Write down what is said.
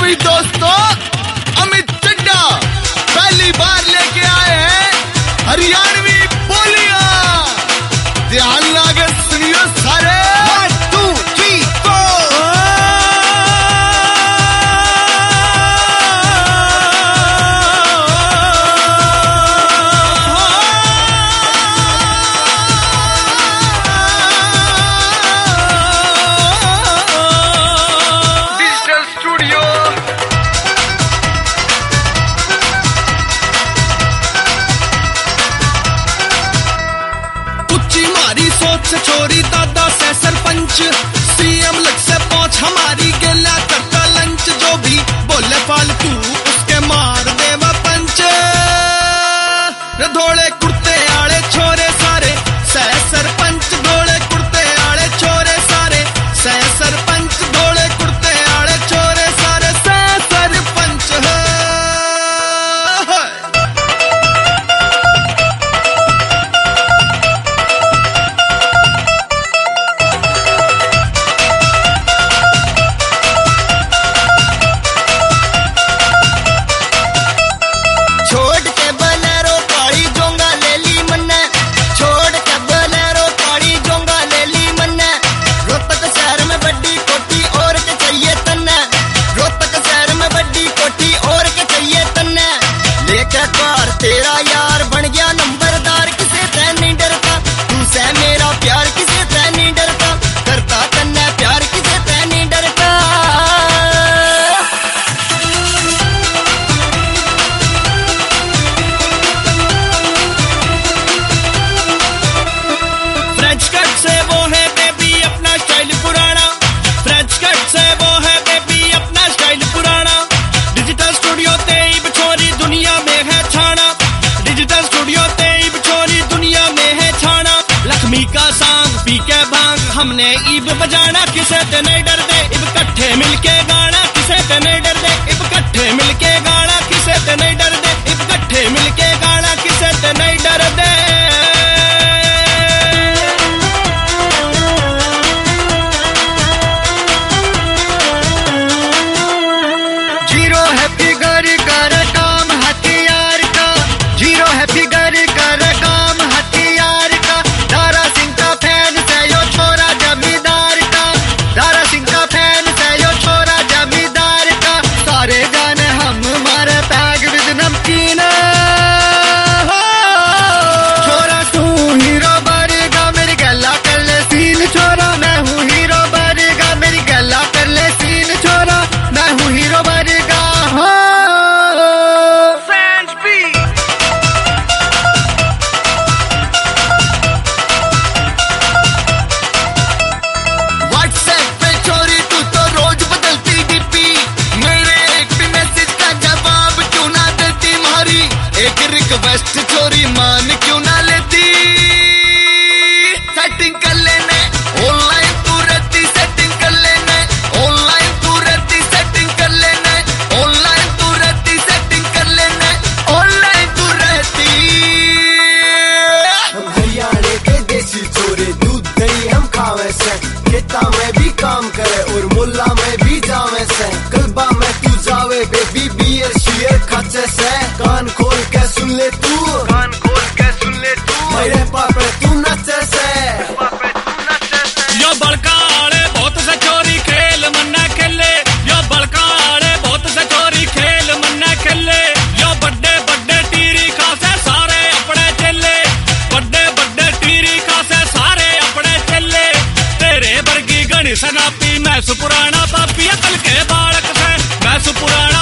भी दोस्तों, अमित चड्डा पहली बार लेके आए हैं हरियाणवी बोलियां। ध्यान लागे सुनियो सारे। 1 2 3 4। से छोरी दादा से सरपंच, सीएम लग से पहुंच हमारी गेला करता लंच। जो भी बोले फालतू उसके मार देवा पंच। धोले कुर्ते आले छोरे सारे सह सरपंच, धोले कुर्ते आले छोरे सारे सह सरपंच, धोले कुर्ते आले छोरे सारे सह सरपंच है। तेरा यार बन गया नंबरदार, किसे तै नहीं डरता तू सह मेरा प्यार, किसे तै नहीं डरता करता तन्ने प्यार, किसे तै नहीं डरता। फ्रेंच कट से वो है बेबी अपना स्टाइल पुराना, फ्रेंच कट से वो है बेबी अपना स्टाइल पुराना। डिजिटल स्टूडियो तेब छोरी दुनिया में है छाना, डिजिटल स्टूडियो तेब छोरी दुनिया में है छाना। लक्ष्मी का सांग पी के भांग हमने ईब बजाना, किसे ते नहीं डर दे इब कट्ठे मिलके गाना, किसे ते नहीं डर दे इब कट्ठे मिलके गाना, किसे ते नहीं डर दे इब कट्ठे मिलके गाना, किसे ते नहीं डर दे। जीरो है फिगर कर काम हथियार का, जीरो है फिगर कर काम हथियार का। दारा सिंह का फैन से यो छोरा जमींदार का, दारा सिंह का फैन से यो छोरा जमींदार का। सारे गाने हम मारे बैग विद नमकीन। छोरा तू हीरो बनेगा मेरी गला कर ले सीन, छोरा मैं हूँ हीरो बनेगा मेरी गला कर ले सीन, छोरा मैं हूँ हीरो बनेगा। एक रिक्वेस्ट चोरी मान क्यों ना लेती, सेटिंग कर लेने ऑनलाइन तू रहती, सेटिंग कर लेने ऑनलाइन तू रहती, सेटिंग कर लेने ऑनलाइन तू रहती, सेटिंग कर लेने ऑनलाइन तू रहती। हम हरियाणा के देसी चोरे, दूध दही हम खावे से, खेता में भी काम करे और मुल्ला में भी जावे से। कल्बा में तू जावे बेबी बियर शियर खाचे से, कान खोल के सुन ले तू, कान खोल के सुन ले तू, मेरे पापे तू नचे से। यो बड़का आले बहुत से चोरी खेल मन्ना खेले, यो बड़का आले बहुत से चोरी खेल मन्ना खेले। यो बड्डे बड्डे टीरी खासे सारे अपने चले, बड्डे बड्डे टीरी खासे सारे अपने चले। तेरे वर्गी गणी सनापी मैं सुपुराना पापी अकल के बालक से, मैं सुपुराना